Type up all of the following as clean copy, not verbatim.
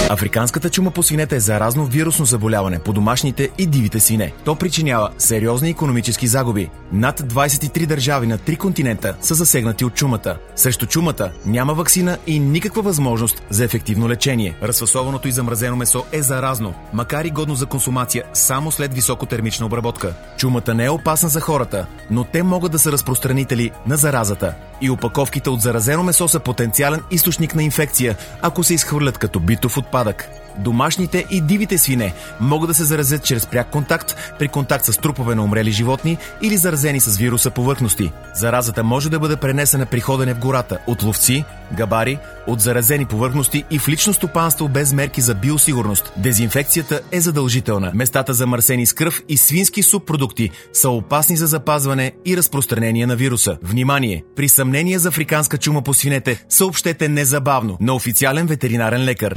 Африканската чума по свинете е заразно вирусно заболяване по домашните и дивите свине. То причинява сериозни икономически загуби. Над 23 държави на 3 континента са засегнати от чумата. Срещу чумата няма ваксина и никаква възможност за ефективно лечение. Разфасованото и замразено месо е заразно, макар и годно за консумация само след високотермична обработка. Чумата не е опасна за хората, но те могат да са разпространители на заразата. И опаковките от заразено месо са потенциален източник на инфекция, ако се изхвърлят като битов отпадък. Домашните и дивите свине могат да се заразят чрез пряк контакт, при контакт с трупове на умрели животни или заразени с вируса повърхности. Заразата може да бъде пренесена при ходене в гората от ловци, габари, от заразени повърхности и в лично стопанство без мерки за биосигурност. Дезинфекцията е задължителна. Местата замърсени с кръв и свински субпродукти са опасни за запазване и разпространение на вируса. Внимание! При съмнение за африканска чума по свинете съобщете незабавно на официален ветеринарен лекар.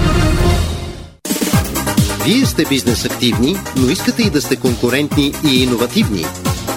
Вие сте бизнес активни, но искате и да сте конкурентни и иновативни.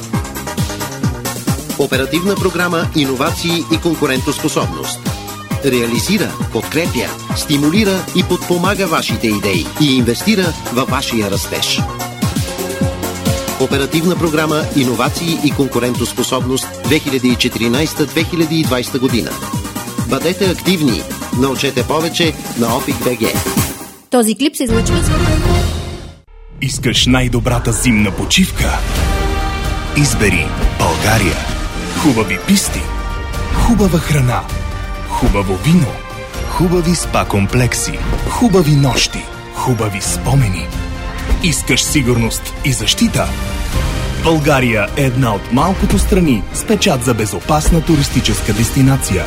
Оперативна програма „Иновации и конкурентоспособност“ реализира, подкрепя, стимулира и подпомага вашите идеи и инвестира във вашия растеж. Оперативна програма „Иновации и конкурентоспособност 2014-2020 година. Бъдете активни, научете повече на Опик.бг. Този клип се излъчва с... Искаш най-добрата зимна почивка? Избери България. Хубави писти, хубава храна, хубаво вино, хубави спа комплекси, хубави нощи, хубави спомени. Искаш сигурност и защита? България е една от малкото страни с печат за безопасна туристическа дестинация.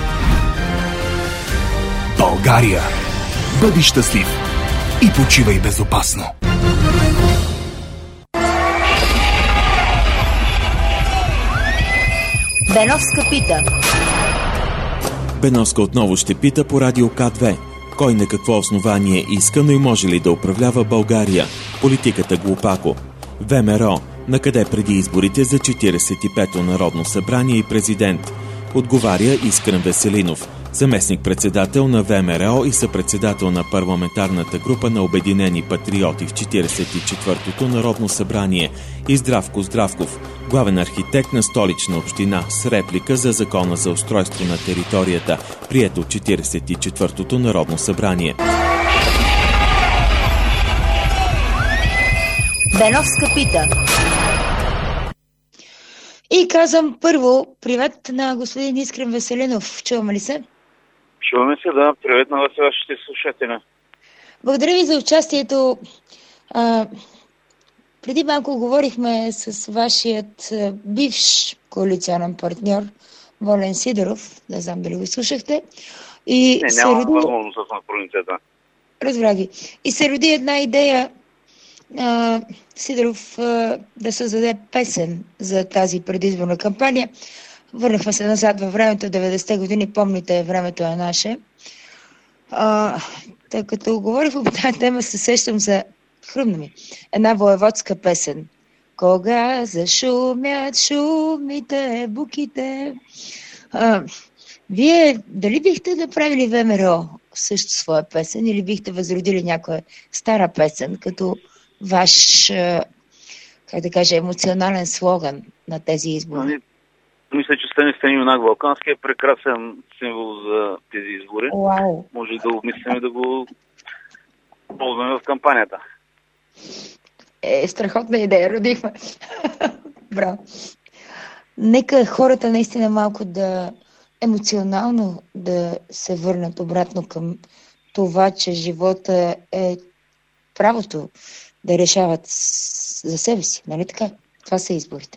България. Бъди щастлив и почивай безопасно. Беновска пита. Беновска отново ще пита по радио К2. Кой на какво основание иска, но и може ли да управлява България? Политиката глупако. ВМРО. Накъде преди изборите за 45-то Народно събрание и президент? Отговаря Искрен Веселинов, заместник-председател на ВМРО и съпредседател на парламентарната група на Обединени патриоти в 44-то Народно събрание, и Здравко Здравков, главен архитект на Столична община, с реплика за Закона за устройство на територията, прието от 44-то Народно събрание. Беновска пита. И казвам първо привет на господин Искрен Веселинов. Чуваме ли се? Чуваме се, да. Привет на вас и вашите слушатели. Благодаря ви за участието. Преди малко говорихме с вашият бивш коалиционен партньор Волен Сидеров. Не знам дали го слушахте. И нямам възможност на провинцията. Разбра ги. И се роди една идея Сидеров да създаде песен за тази предизборна кампания. Върнахме се назад във времето, 90-те години, помните, времето е наше. Тъй като говорих по тази тема, се сещам за хрумна ми една воеводска песен. Кога зашумят шумите, буките. Вие дали бихте направили ВМРО също своя песен или бихте възродили някоя стара песен, като ваш, как да кажа, емоционален слоган на тези избори? Мисля, че Стен юнак Балкански е прекрасен символ за тези избори. Уау. Може да обмислим и да го ползваме в кампанията. Страхотна идея, родихме. Браво. Нека хората наистина малко да емоционално да се върнат обратно към това, че живота е правото да решават за себе си. Нали така? Това са изборите.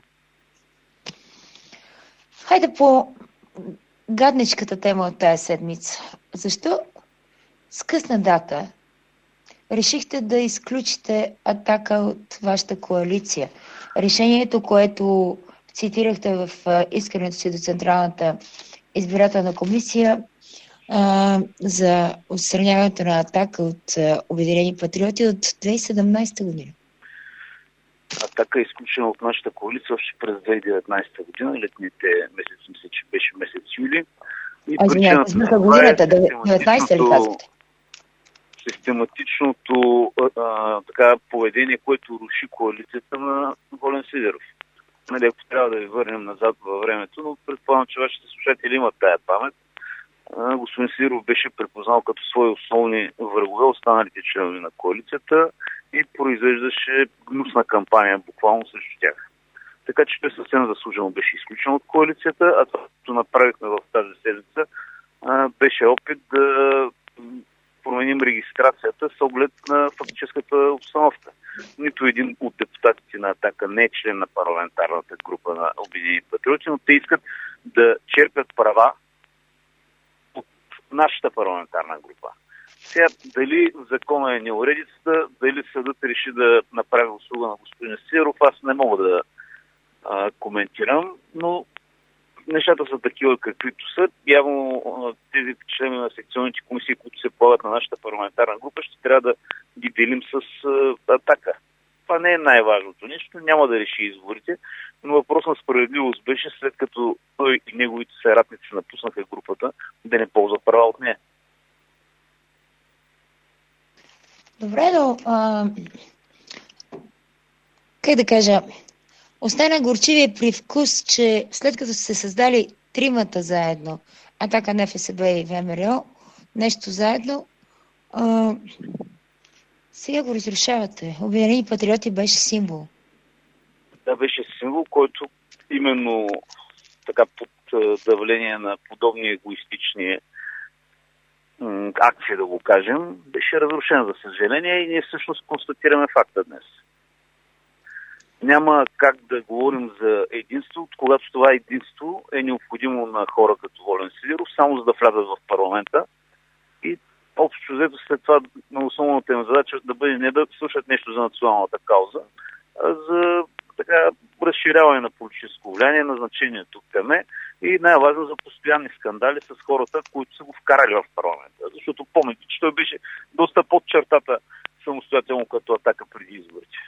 Хайде по гадничката тема от тая седмица. Защо с късна дата решихте да изключите Атака от вашата коалиция? Решението, което цитирахте в искането си до Централната избирателна комисия за отстраняването на Атака от Обединени патриоти от 2017 година. Атака е изключена от нашата коалиция още през 2019 година. Летните месеци, мисля, че беше месец юли. Извинявайте, годината, 19 ли казвате? систематичното поведение, което руши коалицията на Волен Сидеров. Нали, ако трябва да ви върнем назад във времето, но предполагам, че вашите слушатели имат тая памет. Господин Сидеров беше препознал като свои основни врагове останалите членове на коалицията и произвеждаше гнусна кампания буквално срещу тях. Така че той съвсем заслужено беше изключен от коалицията, а това, което направихме в тази седмица, беше опит да променим регистрацията с оглед на фактическата обстановка. Нито един от депутатите на Атака не е член на парламентарната група на Обединени патриоти, но те искат да черпят права от нашата парламентарна група. Сега, дали в закона е неуредицата, дали съдът реши да направи услуга на господин Сидеров, аз не мога да коментирам, но нещата са такива, каквито са. Явно тези членове на секционните комисии, които се полагат на нашата парламентарна група, ще трябва да ги делим с Атака. Това не е най-важното нещо, няма да реши изборите, но въпрос на справедливост беше, след като той и неговите съратници напуснаха групата, да не ползва права от нея. Добре, но как да кажа, остана горчивия привкус, че след като са се създали тримата заедно, Атака, НФСБ и ВМРО, нещо заедно, сега го разрушавате. Обединени патриоти беше символ. Да, беше символ, който именно така под давление на подобни егоистични акции, да го кажем, беше разрушен, за съжаление, и ние всъщност констатираме факта днес. Няма как да говорим за единство, когато това единство е необходимо на хора като Волен Сидеров, само за да влязат в парламента. И общо взето след това на основната им задача да бъде не да слушат нещо за националната кауза, а за така разширяване на политическо влияние, назначение тук към и най-важно за постоянни скандали с хората, които са го вкарали в парламента. Защото помните, че той беше доста под чертата самостоятелно като Атака преди изборите.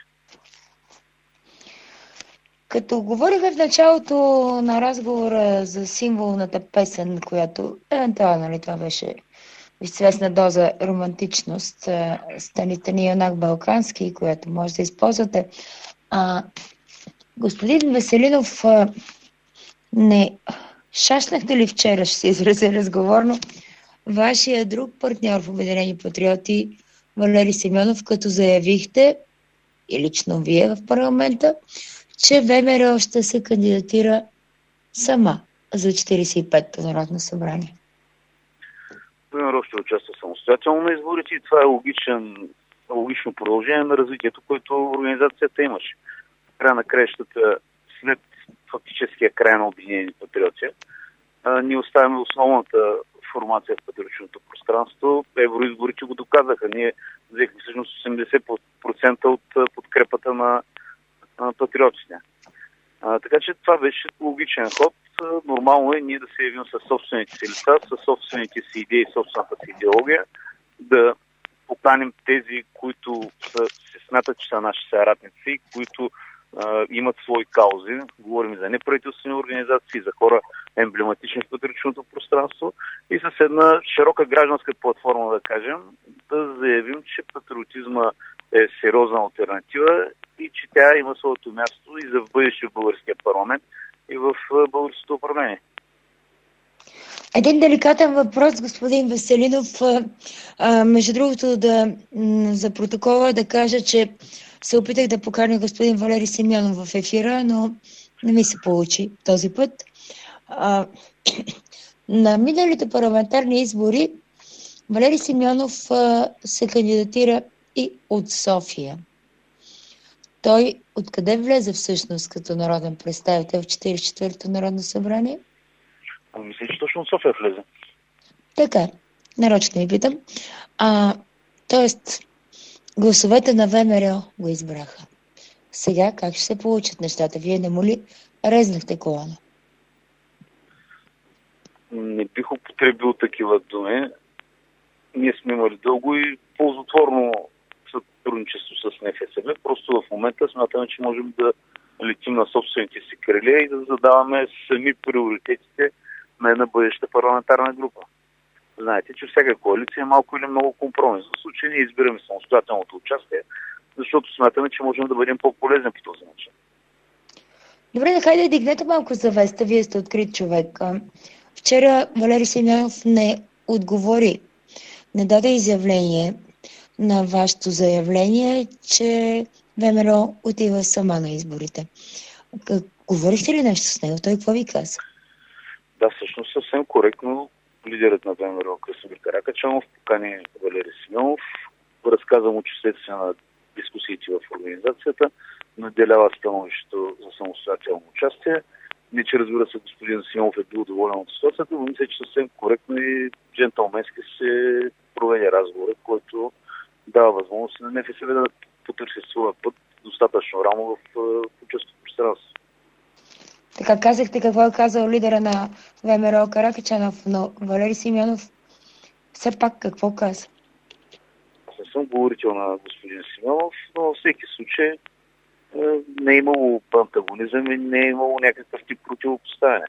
Като говорихме в началото на разговора за символната песен, която евентуално, нали, това беше известна доза романтичност, станите ни юнак балкански, която може да използвате. Господин Веселинов, не шашнахте ли вчера, ще се изразя разговорно, вашия друг партньор в Обединени патриоти, Валери Симеонов, като заявихте, и лично вие в парламента, че ВМРО ще се кандидатира сама за 45-то Народно събрание? ВМРО ще участва самостоятелно на изборите и това е логично продължение на развитието, което организацията имаше. Края на краищата, след фактическия край на Обединени патриоти, ние оставяме основната формация в патриотичното пространство. Евроизборите го доказаха. Ние взехме всъщност 80% от подкрепата на патриотите. Така че това беше логичен ход. Нормално е ние да се явим със собствените си лица, със собствените си идеи, собствената си идеология, да поканим тези, които се смятат, че са наши съратници, които имат свои каузи. Говорим за неправителствени организации, за хора емблематични в патриотичното пространство и с една широка гражданска платформа, да кажем, да заявим, че патриотизма е сериозна алтернатива и че тя има своето място и за бъдеще в българския парламент и в българското управление. Един деликатен въпрос, господин Веселинов. Между другото, за протокола да кажа, че се опитах да поканя господин Валери Симеонов в ефира, но не ми се получи този път. На миналите парламентарни избори Валери Симеонов се кандидатира и от София. Той откъде влезе всъщност като народен представител в 44-то Народно събрание? Мисля, че точно от София влезе. Така, нарочно ви питам. Тоест, гласовете на ВМРО го избраха. Сега как ще се получат нещата? Вие не му ли резнахте колана? Не бих употребил такива думи. Ние сме имали дълго и ползотворно сътрудничество с НФСБ. Просто в момента смятаме, че можем да летим на собствените си криле и да задаваме сами приоритетите на една бъдеща парламентарна група. знаете, че всяка коалиция е малко или много компромис. В случай ние избираме самостоятелното участие, защото смятаме, че можем да бъдем по-полезни по този начин. Добре, хайде да дигнете малко завеста. Вие сте открит човек. Вчера Валери Симеонов не отговори, не даде изявление на вашето заявление, че ВМРО отива сама на изборите. Говорихте ли нещо с него? Той какво ви каза? Да, всъщност съвсем коректно лидерът на ВМРО Красимир Каракачанов покани Валери Симеонов, разказа му, че следствие на дискусиите в организацията наделява становището за самостоятелно участие. Не, че разбира се, господин Симеонов е бил доволен от ситуацията, но мисля, че съвсем коректно и джентълменски се проведе разговор, който дава възможност на НФСБ да потърси своя път достатъчно рано в политическото пространство. Така казахте какво е казал лидера на ВМРО Каракачанов, но Валери Симеонов все пак какво каза? Аз не съм говорител на господин Симеонов, но във всеки случай не е имало антагонизъм и не е имало някакъв тип противопоставяне.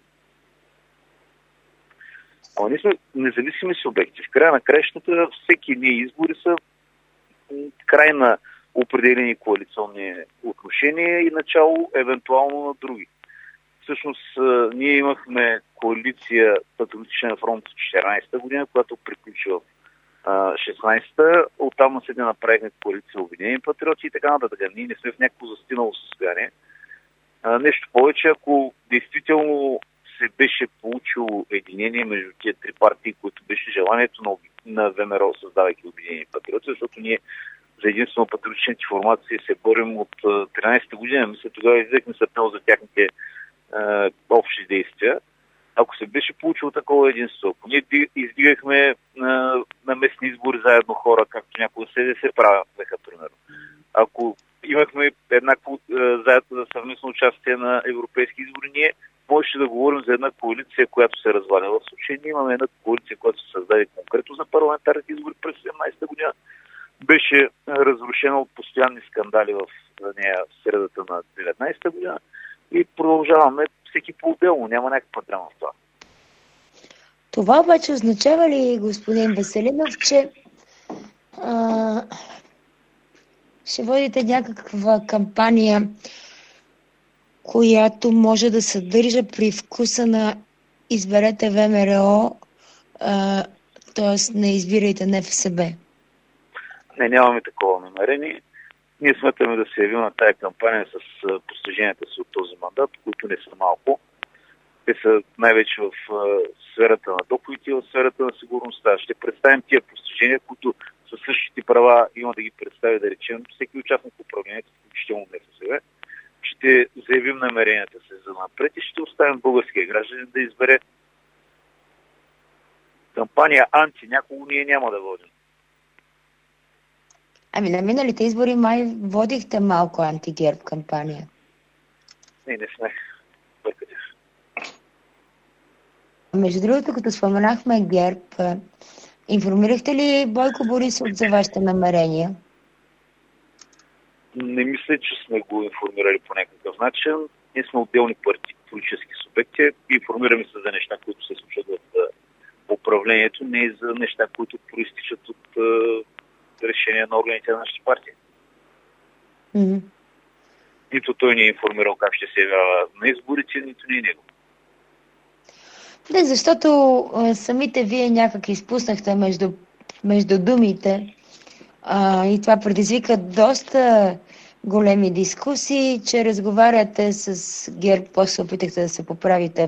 Но ние сме независими субекти. В края на краищата всеки ние избори са край на определени коалиционни отношения и начало евентуално на други. Всъщност ние имахме коалиция Патриотичен фронт в 14-та година, която приключи в 16-та. Оттам се направихме коалиция Обединени патриоти и така нататък. Ние не сме в някакво застинало състояние. Нещо повече, ако действително се беше получило единение между тези три партии, които беше желанието на ВМРО, създавайки Обединени патриоти, защото ние за единствено патриотичните формации се борим от 13-та година. Мисля, тогава излезахме с апел за тяхните общи действия. Ако се беше получило такова единство, ако ние издигахме на местни избори заедно хора, както някои СДС правяха, примерно. Ако имахме еднакво заедно за съвместно участие на европейски избори, ние можеше да говорим за една коалиция, която се разваля. В случай ние имаме една коалиция, която се създаде конкретно за парламентарните избори през 17-та година. Беше разрушена от постоянни скандали в нея в средата на 19-та година и продължаваме всеки по-отделно. Няма някаква драма в това. Това обаче означава ли, господин Веселинов, че ще водите някаква кампания, която може да съдържа привкуса на изберете ВМРО, т.е. не избирайте НФСБ? Не, нямаме такова намерение. Ние смятаме да се явим на тая кампания с постиженията си от този мандат, които не са малко. Те са най-вече в сферата на доходите и в сферата на сигурността. Ще представим тия постижения, които със същите права има да ги представи, да речем, всеки участник в управлението, включително НФСБ. Ще заявим намеренията си за напред и ще оставим българския гражданин да избере. Кампания анти някого ние няма да водим. Ами на миналите избори май водихте малко антигерб кампания. Не сме. Бъркате. Между другото, като споменахме ГЕРБ, информирахте ли Бойко Борисов за вашите намерения? Не мисля, че сме го информирали по някакъв начин. Ние сме отделни политически субекти и информираме се за неща, които се случват в управлението, не и за неща, които проистичат от решение на органите на нашите партии. Mm-hmm. Нито той ни е информирал как ще се явява на изборите, нито ни него. Не, защото самите вие някак изпуснахте между думите и това предизвика доста големи дискусии, че разговаряте с ГЕРБ, после опитахте да се поправите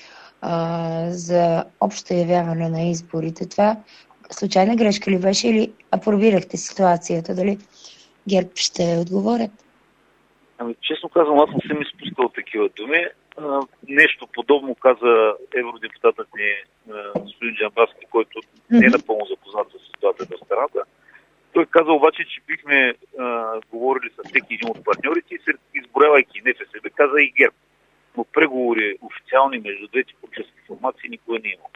за общо явяване на изборите. Това случайна грешка ли беше или апробирахте ситуацията? Дали ГЕРБ ще отговорят? Ами, честно казвам, аз не съм изпускал такива думи. Нещо подобно каза евродепутатът ни господин Джамбазки, който не е напълно запознат с ситуацията в страната. Той каза обаче, че бихме говорили с всеки един от партньорите и изброявайки НФСБ, каза и ГЕРБ. Но преговори официални между двете политически формации никога не е имало.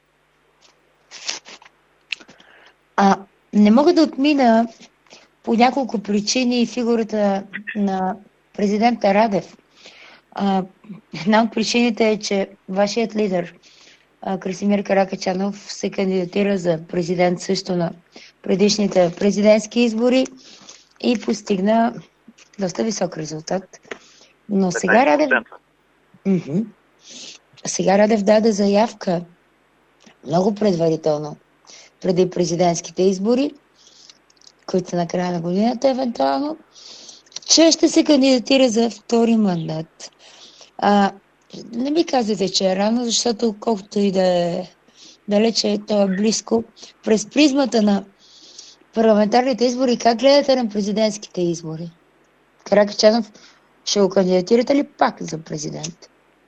Не мога да отмина по няколко причини фигурата на президента Радев. Една от причините е, че вашият лидер Красимир Каракачанов се кандидатира за президент също на предишните президентски избори и постигна доста висок резултат. Но сега Радев даде заявка много предварително преди президентските избори, които са на края на годината евентуално, че ще се кандидатира за втори мандат. Не ми казвате, че е рано, защото колкото и да е далече, то е близко. През призмата на парламентарните избори, как гледате на президентските избори? Каракачанов, ще го кандидатирате ли пак за президент?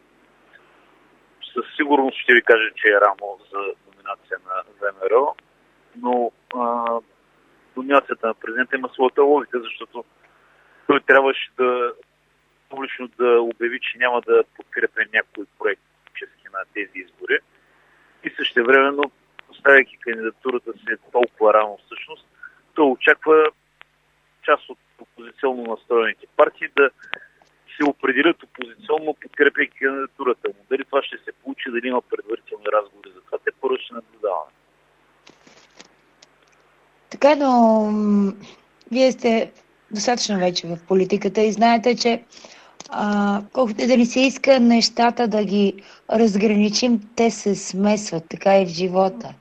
Със сигурност ще ви кажа, че е рано за номинация на ВМРО, но номинацията на президента има своята логика, защото той трябваше да публично да обяви, че няма да подкрепя някой проект на тези избори. И същевременно, поставяйки кандидатурата си толкова рано всъщност, той очаква част от опозиционно настроените партии да се определят опозиционно, подкрепяйки кандидатурата му. Дали това ще се получи, дали има предварителни разговори за това, те първо ще наблюдаваме. Така, но вие сте достатъчно вече в политиката и знаете, че колкото да ни се иска нещата да ги разграничим, те се смесват, така и в живота.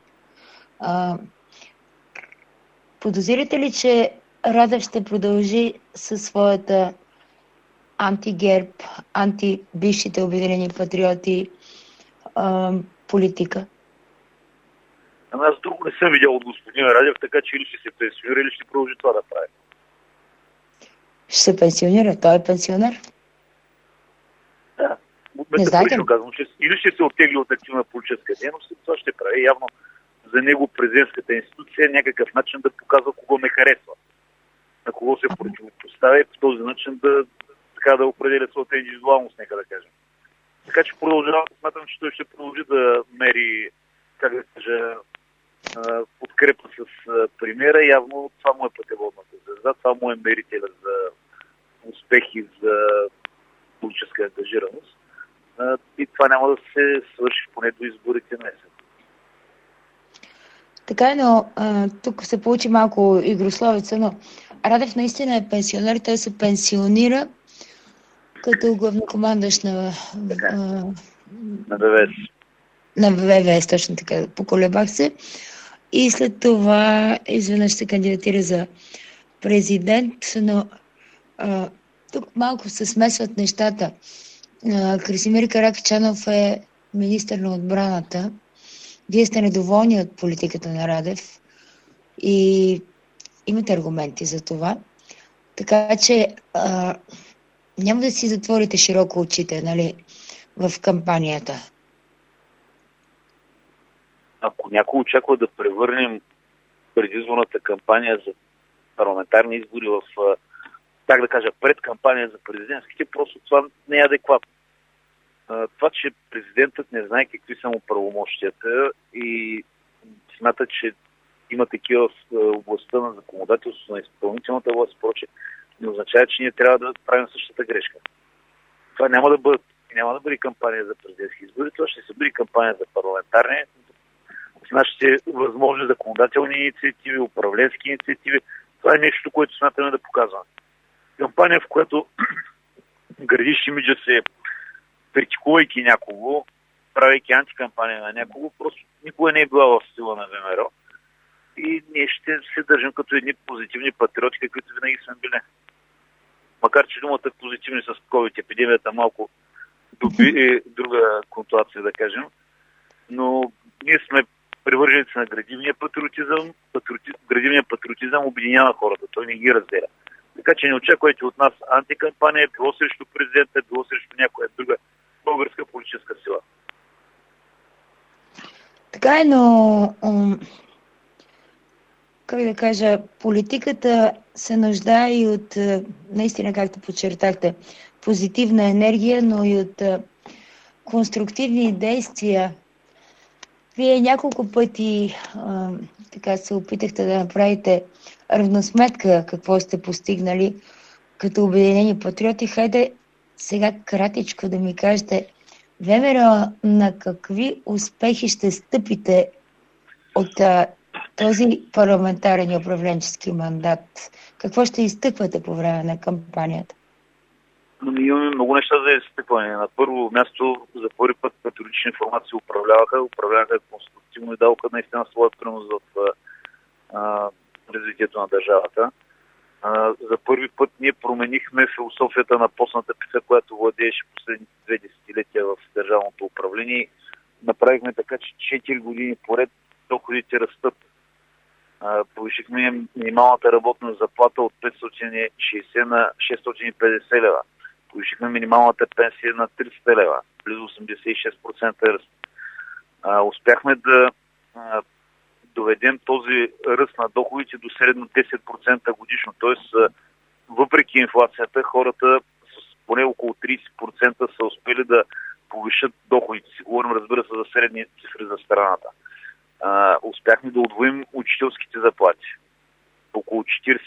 Подозирате ли, че Радев ще продължи със своята анти-ГЕРБ, анти-бившите Обединени патриоти политика? Аз друго не съм видял от господин Радев, така че или ще се пенсионира, или ще продължи това да прави. Ще се пенсионира? Той е пенсионер? Да. Метафорично казвам, че или ще се оттегли от активна политическа дейност, това ще прави. Явно за него президентската институция е някакъв начин да показва кого ме харесва, на кого се противопоставя и по този начин да определя своята индивидуалност, нека да кажем. Така че продължавам, смятам, че той ще продължи да мери, как да кажа, подкрепа с премиера. Явно това му е пътеводната звезда, това му е мерителя за успехи, за политическа ангажираност. И това няма да се свърши поне до изборите на есен. Така е, но тук се получи малко игрословица, но Радев наистина е пенсионер, той се пенсионира като главнокомандващ на ВВС. На ВВС, точно така, поколебах се. И след това изведнъж се кандидатира за президент, но тук малко се смесват нещата. Красимир Каракачанов е министър на отбраната. Вие сте недоволни от политиката на Радев и имате аргументи за това. Така че няма да си затворите широко очите, нали, в кампанията. Ако някой очаква да превърнем предизборната кампания за парламентарни избори в, так да кажа, предкампания за президентските, просто това не е адекватно. Това, че президентът не знае какви са му правомощията и смята, че има такива в областта на законодателството, на изпълнителната власт и прочее, не означава, че ние трябва да правим същата грешка. Това няма да бъде кампания за президентски избори, това ще се бъде кампания за парламентарни, с нашите възможни законодателни инициативи, управленски инициативи. Това е нещо, което смятаме да показваме. Кампания, в която градиш имиджа се, критикувайки някого, правейки антикампания на някого, просто никога не е била в стила на ВМРО. И ние ще се държим като едни позитивни патриоти, каквито винаги сме били. Макар че думата позитивни с COVID-епидемията малко доби друга контуация, да кажем. Но ние сме привърженици на градивния патриотизъм. Градивният патриотизъм обединява хората, той не ги разделя. Така че не очаквайте от нас антикампания, било срещу президента, било срещу някоя друга българска политическа сила. Така е, но как да кажа, политиката се нуждае и от, наистина, както подчертахте, позитивна енергия, но и от конструктивни действия. Вие няколко пъти така се опитахте да направите равносметка какво сте постигнали като Обединени патриоти. Хайде сега кратичко да ми кажете ВМРО, на какви успехи ще стъпите от този парламентарен и управленчески мандат? Какво ще изтъквате по време на кампанията? Имаме много неща за изтъкване. На първо място, за първи път патриотични формации управляваха конструктивно и даваха наистина своя принос в развитието на държавата. За първи път ние променихме философията на постната пица, която владееше последните 2 десетилетия в държавното управление. Направихме така, че 4 години поред доходите растат. Повишихме минималната работна заплата от 560 на 650 лева. Повишихме минималната пенсия на 300 лева. Близо 86% ръст. Успяхме да доведем този ръст на доходите до средно 10% годишно. Тоест, въпреки инфлацията, хората с поне около 30% са успели да повишат доходите си. Говорим, разбира се, за средни цифри за страната. Успяхме да удвоим учителските заплати. Около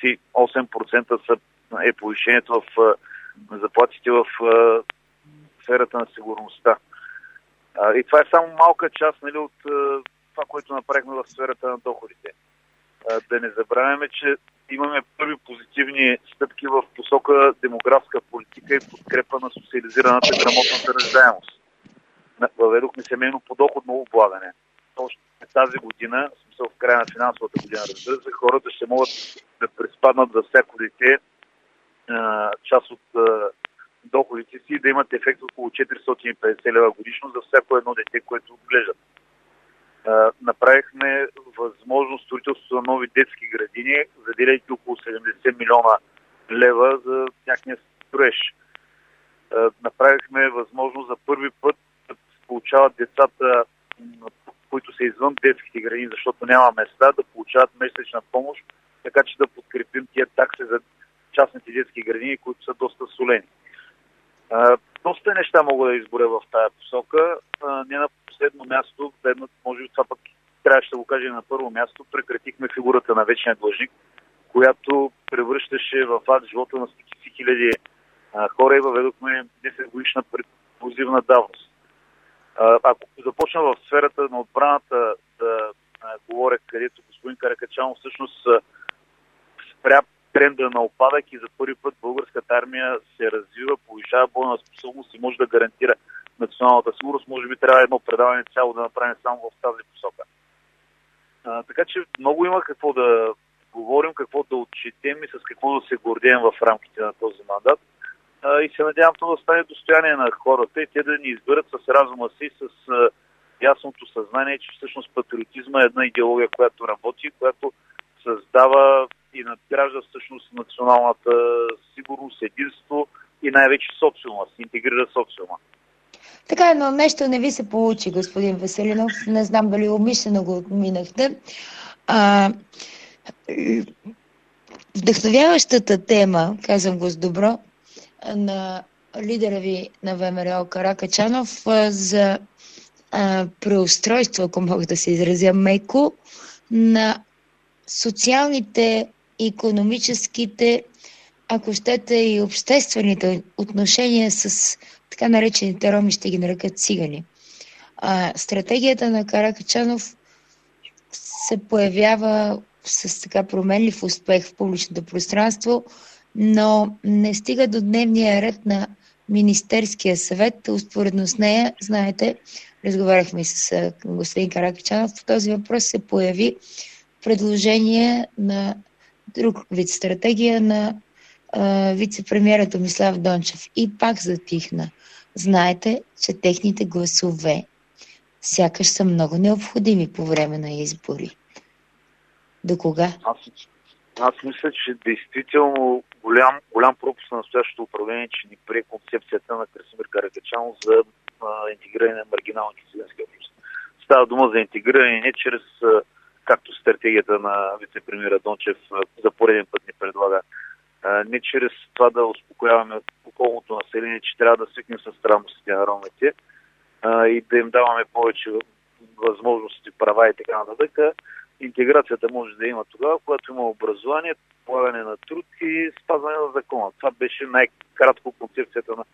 48% е повишението в заплатите в сферата на сигурността. И това е само малка част, нали, от това, което направихме в сферата на доходите. Да не забравяме, че имаме първи позитивни стъпки в посока демографска политика и подкрепа на социализираната грамотната раждаемост. Въведохме семейно подоходно облагане. Още тази година, в смисъл в края на финансовата година, разбира се, хората ще могат да приспаднат за всяко дете част от доходите си и да имат ефект около 450 лева годишно за всяко едно дете, което отглеждат. Направихме възможност строителството на нови детски градини, заделяйки около 70 милиона лева за тяхния строеж. Направихме възможност за първи път да получават децата, които са извън детските градини, защото няма места, да получават месечна помощ, така че да подкрепим тия такси за частните детски градини, които са доста солени. Доста неща мога да изборя в тая посока. Не на последно място, може би това пък трябваше да го кажем на първо място, прекратихме фигурата на вечния длъжник, която превръщаше в ад живота на стотици хиляди хора и въведохме 10 годишна преклузивна давност. Ако започна в сферата на отбраната да говоря, където господин Каракачанов всъщност спря тренда на опадък и за първи път българската армия се развива, повишава бойна способност и може да гарантира националната сигурност. Може би трябва едно предаване цяло да направим само в тази посока. Така че много има какво да говорим, какво да отчетем и с какво да се гордеем в рамките на този мандат. И се надявам това да стане достояние на хората и те да ни изберат с разума си, с ясното съзнание, че всъщност патриотизма е една идеология, която работи, която създава и надгражда всъщност националната сигурност, единство и най-вече социума, се интегрира социума. Така, но нещо не ви се получи, господин Веселинов. Не знам дали умишлено го отминахте. Вдъхновяващата тема, казвам го с добро, на лидера ви на ВМРО Каракачанов за преустройство, ако мога да се изразя меко, на социалните, икономическите, ако щете и обществените отношения с така наречените роми, ще ги нарекат цигани. Стратегията на Каракачанов се появява с така променлив успех в публичното пространство, но не стига до дневния ред на Министерския съвет. Успоредно с нея, знаете, разговаряхме с господин Каракачанов, по този въпрос се появи предложение на друг вид стратегия на вице-премиера Томислав Дончев. И пак затихна. Знаете, че техните гласове сякаш са много необходими по време на избори. До кога? Аз мисля, че действително голям пропуск на настоящото управление, че ни прие концепцията на Красимир Каракачанов за интегриране на маргиналните цигански общности. Става дума за интегриране не чрез, както стратегията на вице-премиера Дончев за пореден път ни предлага, не чрез това да успокояваме околното население, че трябва да свикнем с странностите на ромите и да им даваме повече възможности, права и така нататък. Интеграцията може да има тогава, когато има образование, полагане на труд и спазване на закона. Това беше най-кратко концепцията на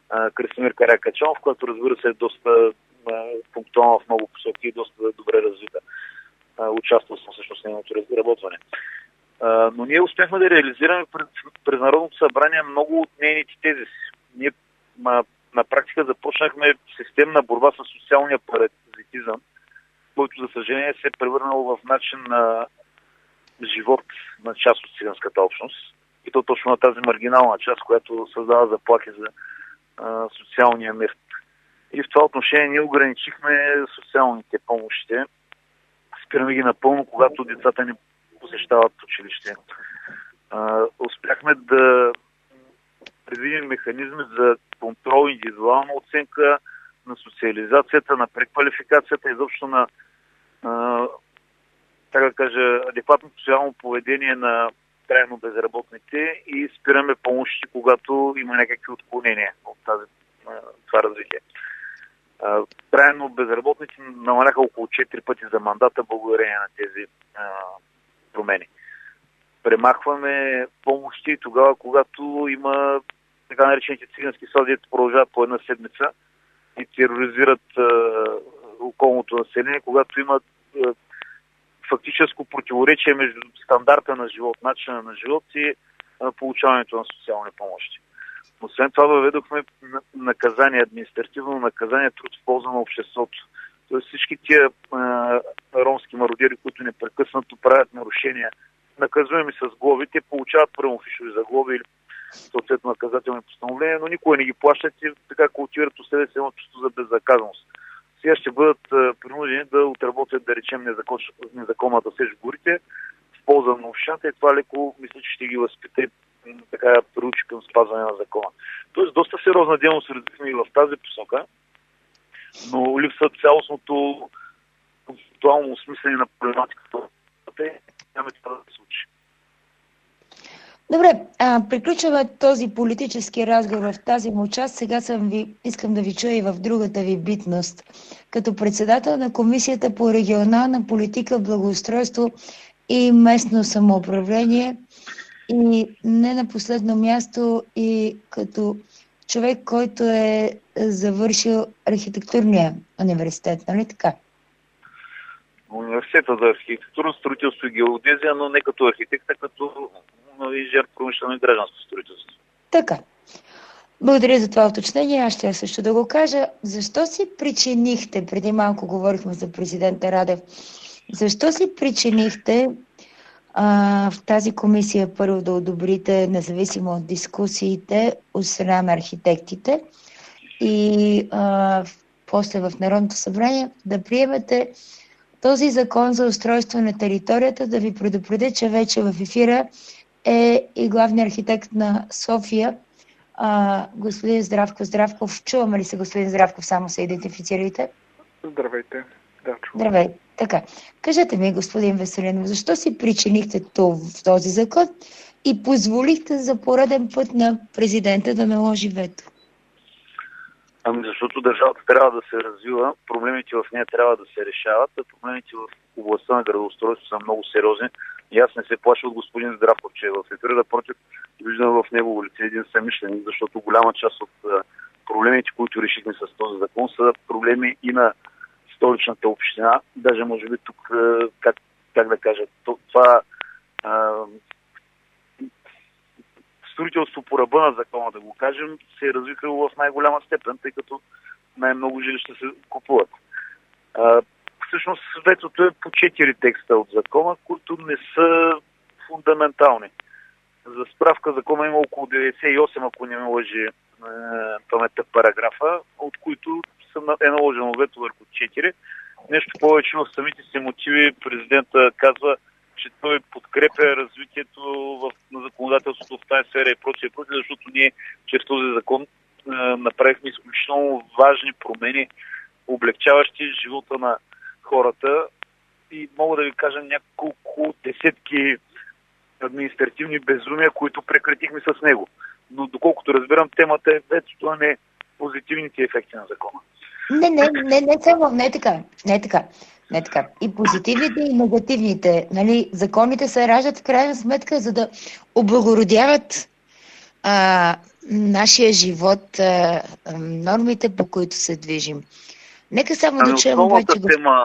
Красимир Каракачанов, която разбира се е доста пунктуална в много посоки и доста добре развита. Участвал съм всъщност в нейното разработване. Но ние успяхме да реализираме през Народното събрание много от нейните тези. Ние на практика започнахме системна борба с социалния паразитизъм, който, за съжаление, се е превърнал в начин на живот на част от циганската общност. И то точно на тази маргинална част, която създава заплахи за социалния мир. И в това отношение ние ограничихме социалните помощи. Спираме ги напълно, когато децата ни посещават училище. Успяхме да предвидим механизми за контрол, индивидуална оценка на социализацията, на преквалификацията, изобщо на така да кажа, адекватно социално поведение на трайно безработните и спираме помощи, когато има някакви отклонения от това развитие. Трайно безработните намаляха около 4 пъти за мандата благодарение на тези промени. Премахваме помощи тогава, когато има така наречените цигански слади, продължават по една седмица и тероризират околното население, когато има фактическо противоречие между стандарта на живот, начина на живот и получаването на социални помощи. Освен това въведохме наказание, административно наказание, труд в полза на обществото. Тоест всички тия ромски мародери, които непрекъснато правят нарушения, наказуеми с глоби, те получават първофишови за глоби или съответно наказателни постановления, но никога не ги плащат и така култивират у себе си едно чувство за безнаказаност. Сега ще бъдат принудени да отработят, да речем, незаконната сеч в горите в полза на общината и това леко мисля, че ще ги възпита и така приучи към спазване на закона. Тоест доста сериозна дейност развихме и в тази посока, но липсва цялостното концептуално осмислене на проблематиката. Няма това да се случи. Добре, приключваме този политически разговор в тази му част. Сега искам да ви чуя и в другата ви битност. Като председател на Комисията по регионална политика, благоустройство и местно самоуправление и не на последно място и като човек, който е завършил архитектурния университет, нали така? Университета за архитектурно строителство и геодезия, но не като архитект, а като инженер промишлено и гражданско строителство. Така. Благодаря за това уточнение. Аз ще също да го кажа. Защо си причинихте, преди малко говорихме за президента Радев, защо си причинихте в тази комисия първо да одобрите, независимо от дискусиите, от страна на архитектите и после в Народното събрание да приемете този закон за устройство на територията, да ви предупредя, че вече в ефира е и главният архитект на София, господин Здравко Здравков. Чуваме ли се, господин Здравков? Само се идентифицирайте. Здравейте. Да, чувам. Здравейте. Така. Кажете ми, господин Веселинов, защо си причинихте този закон и позволихте за пореден път на президента да наложи вето? Защото държавата трябва да се развива, проблемите в нея трябва да се решават, а проблемите в областта на градоустройство са много сериозни. И аз не се плаша от господин Здравков, че в ефира, напротив, виждам в негово лице един съмишленик, защото голяма част от проблемите, които решихме с този закон, са проблеми и на столичната община. Даже може би тук, как да кажа, това строителство по ръба на закона, да го кажем, се е развихало в най-голяма степен, тъй като най-много жилища се купуват. Всъщност ветото е по 4 текста от закона, които не са фундаментални. За справка закона има около 98, ако не ме лъжи паметта параграфа, от които е наложено вето върху 4. Нещо повече в самите си мотиви президента казва, че той подкрепя развитието на законодателството в тази сфера и прочее, защото ние чрез този закон направихме изключително важни промени, облегчаващи живота на хората и мога да ви кажа няколко десетки административни безумия, които прекратихме с него. Но доколкото разбирам, темата е ветото, а не позитивните ефекти на закона. Не така. И позитивните, и негативните. Нали, законите се раждат в крайна сметка, за да облагородяват нашия живот, нормите, по които се движим. Нека само да чуем обаче... тема,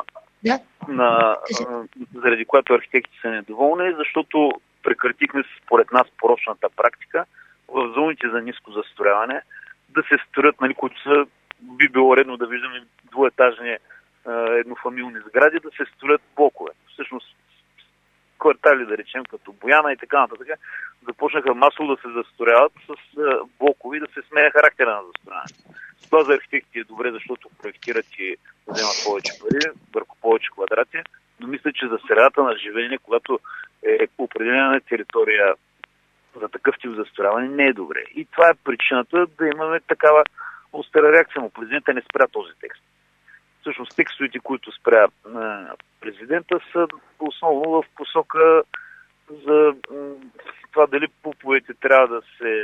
заради която архитекти са недоволни, защото прекратихме според нас порочната практика в зоните за ниско застрояване да се строят, които са, би било редно да виждаме двуетажни еднофамилни сгради, да се строят блокове. Всъщност квартали, да речем, като Бояна и така нататък, започнаха масово да се застрояват с блокови, да се сменя характера на застрояването. Това за архитекти е добре, защото проектират и вземат повече пари върху повече квадрати, но мисля, че за средата на живеене, когато е определена територия за такъв тип застрояване, не е добре. И това е причината да имаме такава остра реакция, но президента не спря този текст. Всъщност текстовете, които спря президента, са основно в посока за това дали пуповете трябва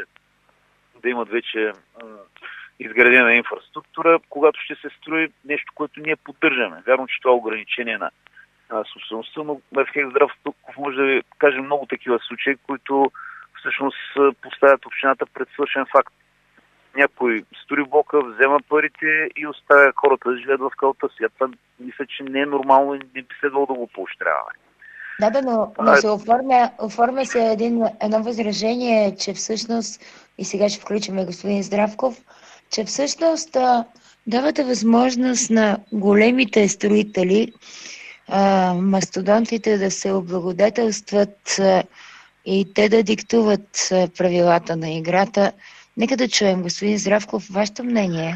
да имат вече изградена инфраструктура, когато ще се строи нещо, което ние поддържаме. Вярно, че това е ограничение на собствеността, но архитект Здравков може да ви каже много такива случаи, които всъщност поставят общината пред свършен факт. Някой строи блока, взема парите и оставя хората да живеят в калта си. Това мисля, че не е нормално и не би следвало да го поощряваме. Да, но се оформя се едно възражение, че всъщност, и сега ще включим господин Здравков, че всъщност давате възможност на големите строители, мастодонтите да се облагодетелстват и те да диктуват правилата на играта. Нека да чуем, господин Здравков, вашето мнение.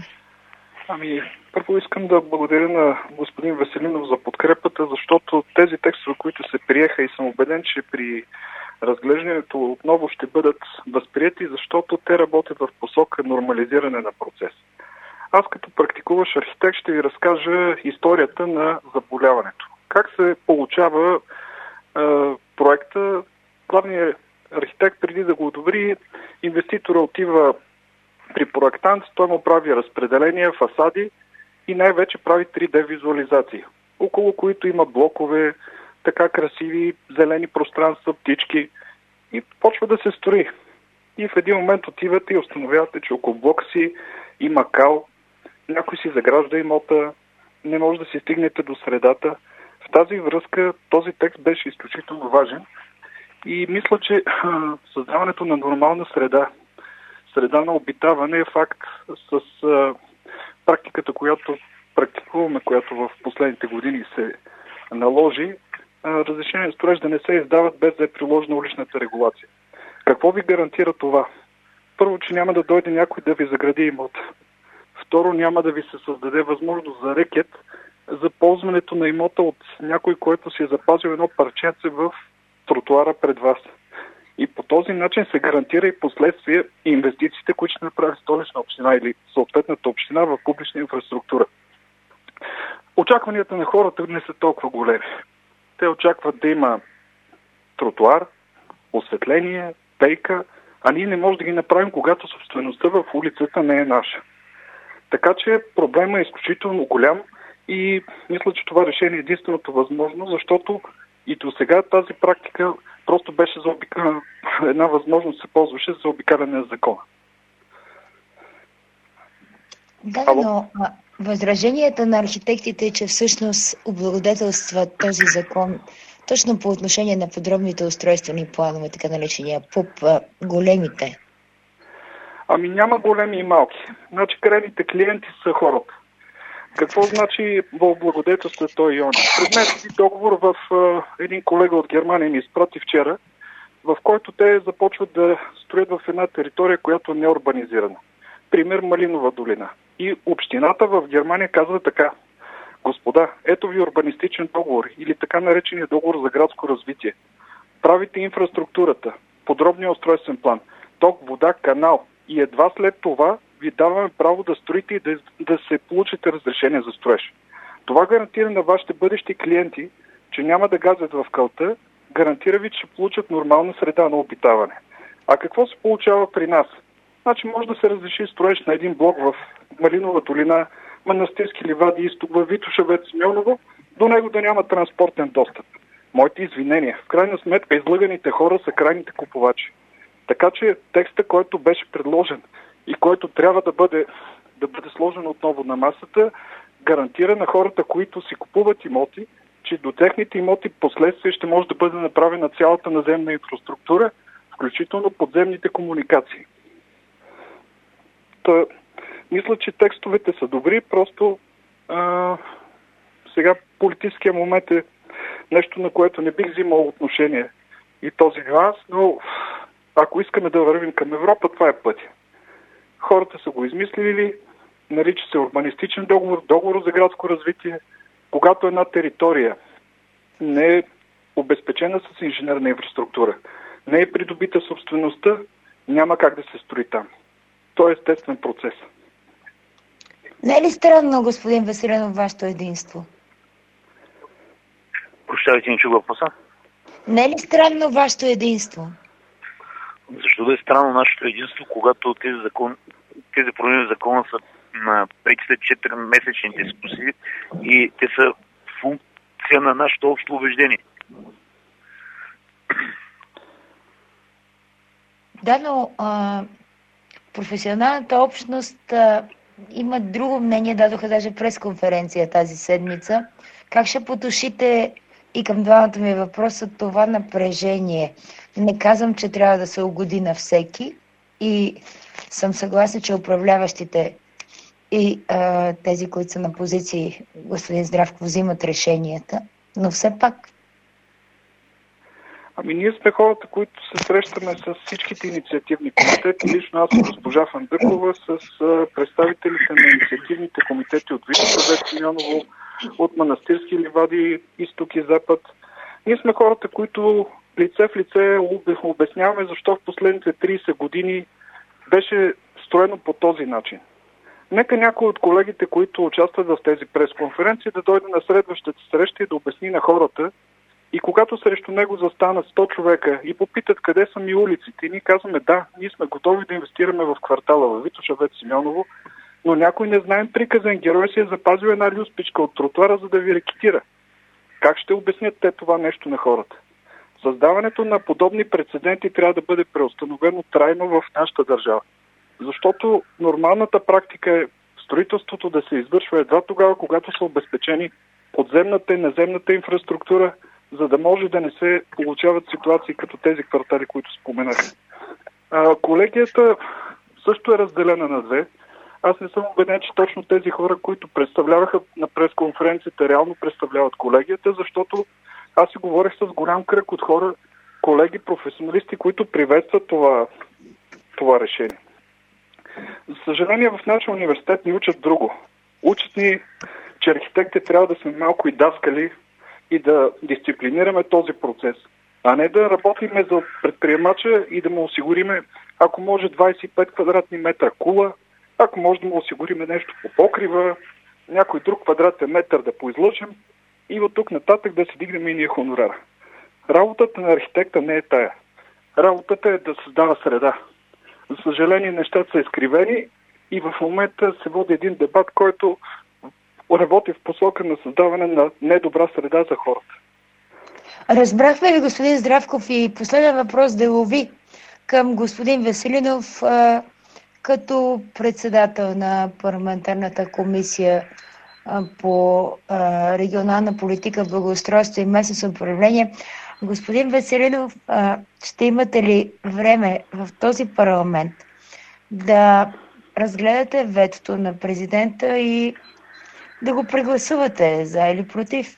Първо искам да благодаря на господин Веселинов за подкрепата, защото тези текстове, които се приеха, и съм убеден, че при разглеждането отново ще бъдат възприяти, защото те работят в посока нормализиране на процес. Аз като практикуващ архитект ще ви разкажа историята на заболяването. Как се получава проекта? Главният архитект, преди да го одобри, инвеститора отива при проектант, той му прави разпределения, фасади и най-вече прави 3D визуализации, около които има блокове, така красиви зелени пространства, птички, и почва да се строи. И в един момент отивате и установявате, че около блока си има кал, някой си загражда имота, не може да си стигнете до средата. В тази връзка този текст беше изключително важен и мисля, че създаването на нормална среда на обитаване е факт с практиката, която практикуваме, която в последните години се наложи, разрешение за строеж да не се издават без да е приложена уличната регулация. Какво ви гарантира това? Първо, че няма да дойде някой да ви загради имота. Второ, няма да ви се създаде възможност за рекет за ползването на имота от някой, който си е запазил едно парченце в тротуара пред вас. И по този начин се гарантира и последствие инвестициите, които ще направи Столична община или съответната община в публична инфраструктура. Очакванията на хората не са толкова големи. Те очакват да има тротуар, осветление, пейка, а ние не можем да ги направим, когато собствеността в улицата не е наша. Така че проблемът е изключително голям и мисля, че това решение е единственото възможно, защото и до сега тази практика просто беше заобикалена, една възможност се ползваше за заобикаляне на закона. Да, но възраженията на архитектите е, че всъщност облагодетелстват този закон точно по отношение на подробните устройствени планове, така наречения ПУП, големите. Няма големи и малки. Значи крайните клиенти са хората. Какво значи облагодетелство той и он? Пред мен си договор в един колега от Германия ми изпрати вчера, в който те започват да строят в една територия, която не е урбанизирана. Пример Малинова долина. И общината в Германия казва така: господа, ето ви урбанистичен договор или така наречения договор за градско развитие. Правите инфраструктурата, подробния устройствен план, ток, вода, канал и едва след това ви даваме право да строите и да се получите разрешение за строеж. Това гарантира на вашите бъдещи клиенти, че няма да газят в калта, гарантира ви, че ще получат нормална среда на обитаване. А какво се получава при нас? Значи може да се разреши строеж на един блок в Малинова долина, Манастирски ливади, изток, във Витошевец, Милново, до него да няма транспортен достъп. Моите извинения. В крайна сметка излъганите хора са крайните купувачи. Така че текста, който беше предложен и който трябва да бъде сложен отново на масата, гарантира на хората, които си купуват имоти, че до техните имоти последствие ще може да бъде направена цялата наземна инфраструктура, включително подземните комуникации. Мисля, че текстовете са добри, просто сега политическия момент е нещо, на което не бих взимал отношение и този нюанс, но ако искаме да вървим към Европа, това е пътя. Хората са го измислили, нарича се урбанистичен договор, договор за градско развитие. Когато една територия не е обезпечена с инженерна инфраструктура, не е придобита собствеността, няма как да се строи там. То е естествен процес. Не е ли странно, господин Веселинов, вашето единство? Прощавайте, не чу въпроса. Не е ли странно вашето единство? Защо да е странно нашето единство, когато тези промени в закона са на преките 4-месечни дискусии и те са функция на нашето общо убеждение? Да, но професионалната общност има друго мнение, дадоха даже пресконференция тази седмица. Как ще потушите и към двамата ми въпроса това напрежение? Не казвам, че трябва да се угоди на всеки и съм съгласна, че управляващите и тези, които са на позиции, господин Здравков, взимат решенията, но все пак. Ние сме хората, които се срещаме с всичките инициативни комитети. Лично аз, госпожа Фандъкова, с представителите на инициативните комитети от Висше съвет Симеоново, от Манастирски ливади, изток и запад. Ние сме хората, които лице в лице обясняваме защо в последните 30 години беше строено по този начин. Нека някой от колегите, които участват в тези пресконференции, да дойде на следващата среща и да обясни на хората. И когато срещу него застанат 100 човека и попитат къде са ми улиците, и ние казваме да, ние сме готови да инвестираме в квартала във Витоша, Вет Симеоново, но някой незнаен приказен герой си е запазил една люспичка от тротуара, за да ви рекетира. Как ще обяснят те това нещо на хората? Създаването на подобни прецеденти трябва да бъде преустановено трайно в нашата държава. Защото нормалната практика е строителството да се извършва едва тогава, когато са обезпечени подземната и наземната инфраструктура, за да може да не се получават ситуации като тези квартали, които споменах. Колегията също е разделена на две. Аз не съм убеден, че точно тези хора, които представляваха на пресконференцията, реално представляват колегията, защото аз си говорих с голям кръг от хора, колеги, професионалисти, които приветстват това решение. За съжаление, в нашия университет ни учат друго. Учат ни, че архитектите трябва да сме малко и даскали и да дисциплинираме този процес, а не да работиме за предприемача и да му осигуриме, ако може 25 квадратни метра кула, ако може да му осигуриме нещо по покрива, някой друг квадратен метър да поизлъчим и от тук нататък да си дигнем и ние хонорара. Работата на архитекта не е тая. Работата е да създава среда. За съжаление, нещата са изкривени и в момента се води един дебат, който работи в посока на създаване на недобра среда за хората. Разбрахме ви, господин Здравков, и последен въпрос да лови към господин Веселинов като председател на парламентарната комисия по регионална политика, благоустройство и местно самоуправление. Господин Веселинов, ще имате ли време в този парламент да разгледате ветото на президента и да го прегласувате за или против?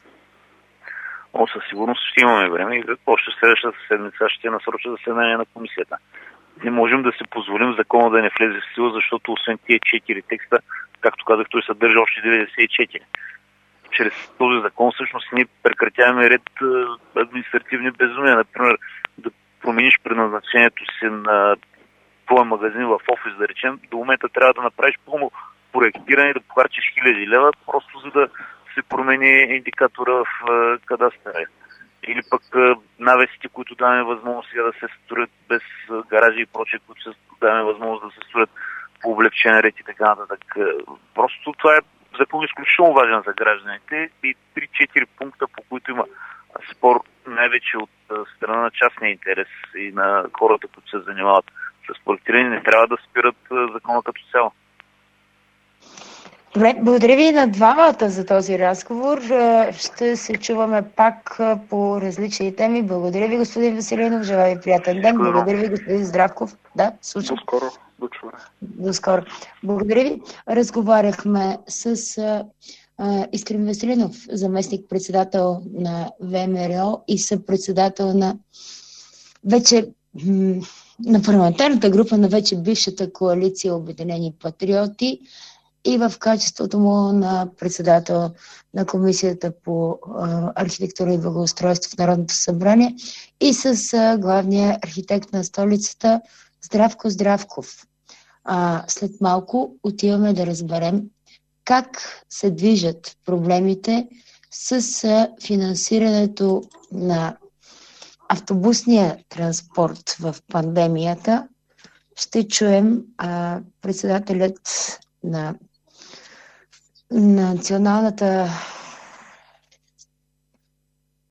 Със сигурност ще имаме време и още следващата седмица ще насроча заседание на комисията. Не можем да си позволим закона да не влезе в сила, защото освен тия 4 текста, както казах, той съдържа още 94. Чрез този закон всъщност ние прекратяваме ред административни безумия. Например, да промениш предназначението си на твой магазин в офис, да речем, до момента трябва да направиш пълно проектиране, да похарчиш 1000 лева, просто за да се промени индикатора в кадастъра. Или пък навесите, които даваме възможност да се строят без гаражи и прочее, които се даваме възможност да се строят по облегчен ред и така нататък. Просто това е закон изключително важен за гражданите и 3-4 пункта, по които има спор най-вече от страна на частния интерес и на хората, които се занимават с проектиране, не трябва да спират закона като цяло. Добре, благодаря ви на двамата за този разговор. Ще се чуваме пак по различни теми. Благодаря ви, господин Веселинов. Желая ви приятен ден. Благодаря ви, господин Здравков. Да, слушам. До скоро. До чуване. До скоро. Благодаря ви. Разговаряхме с Искрен Веселинов, заместник-председател на ВМРО и съпредседател на вече на парламентарната група на вече бившата коалиция Обединени патриоти и в качеството му на председател на Комисията по архитектура и благоустройство в Народното събрание и с главния архитект на столицата Здравко Здравков. След малко отиваме да разберем как се движат проблемите с финансирането на автобусния транспорт в пандемията. Ще чуем председателят на Националната